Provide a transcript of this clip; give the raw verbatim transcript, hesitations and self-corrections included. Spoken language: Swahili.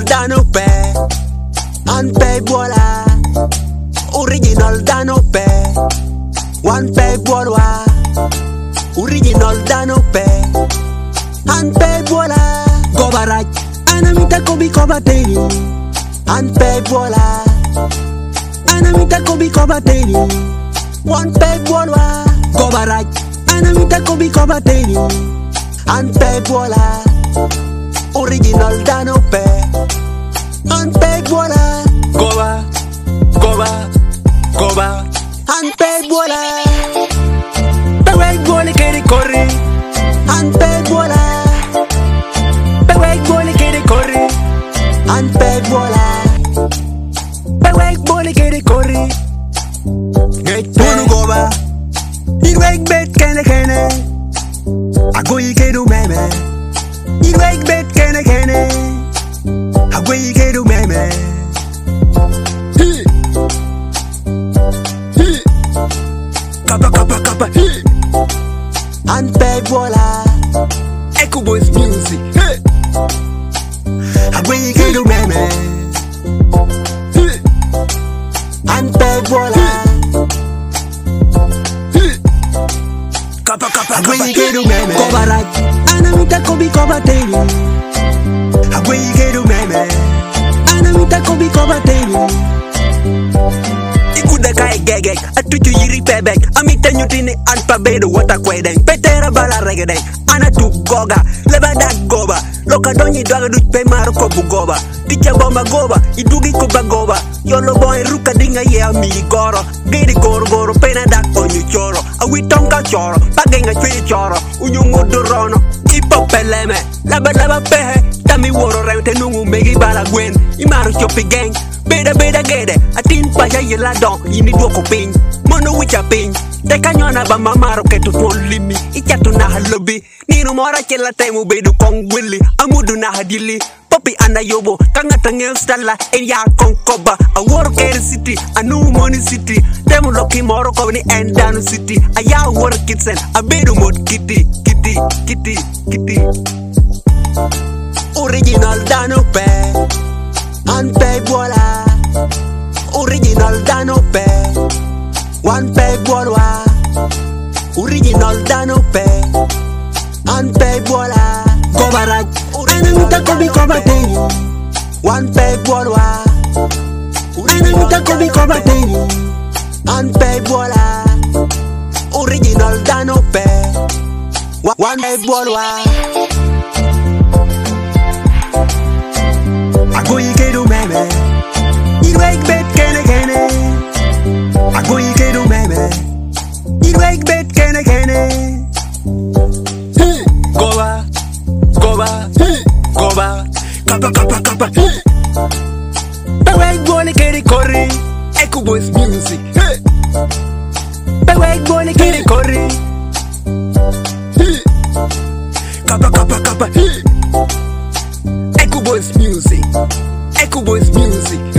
Danope, and pay bola. Original Danope, one pay bola. Original Danope, and pay bola. Go baraj, anamita kobi kobateni, and pay bola. Anamita kobi kobateni, one pay bola. Go baraj, anamita kobi kobateni, and pay bola. Original Danope, and pay bola. Goba, goba, goba, and pay bola. Pewek boli kere kore, and pay bola. Pewek boli kere kore, and pay bola. Pewek boli kere kore. Get punu goba, irwek bet kene kene. Ago ikeru meme. Irwek bet kene kene. Ago ikeru meme. Kapa kapa kapa. And pay bola. Echo Boys music. Ago ikeru meme. And pay bola. Kapa kapa kapa. Ago ikeru meme. Kobaraj. Anamita kobi kobateni. Ago ikeru meme. Anamita kobi kobateni. Ikuda kai gegek, atutu yiri pebek. Amita nyutini anpa bedo wata kwedeng. Petera bala regedeng, anatu goga, lebada goba. Loka donyi dwaga duch pe maro kobu goba. Ticha bomba goba, idugi kuba goba. Yolo boy ruka dinga ye amiri goro. Giri goro goro, pena dak onyu choro. Awi tonga choro, pagenga chwe choro. Unyu ngudu rono, ipo peleme. Laba laba pehe, tami woro rente nungu megi bala gwen. Imaru chopi gang. Beda beda gede, atin paja yela don, yini duoko ping. Mono wicha ping, teka nyona ba mamaro ketu tuon limi. Ichatu na halobi, nino mora chela temu bedu kong willi. Amudu na hadili, popi anda yobo. Kangata ngel stala, en ya kong koba. Aworo kere city, anu money city. Temu loki moro kobni endanu city. Aya woro kitsen, abedu mod kitty, kitty, kitty, kitty. Original Danope, and pay bola. Original Danope, one pay bola. Original Danope, and pay bola. Go baraj, anamita kobi kobateni, one pay bola. Anamita kobi kobateni, and pay bola. Original Danope, one pay bola. Ago ikeru meme. Irwek bet kene kene. Ago ikeru meme. Irwek bet kene kene. Goba, goba, goba. Kapa kapa kapa. Pewek boli kere kore. Echo Boys music. Pewek boli kere kore. Kapa kapa kapa. Echo Boys music. Echo Boys music.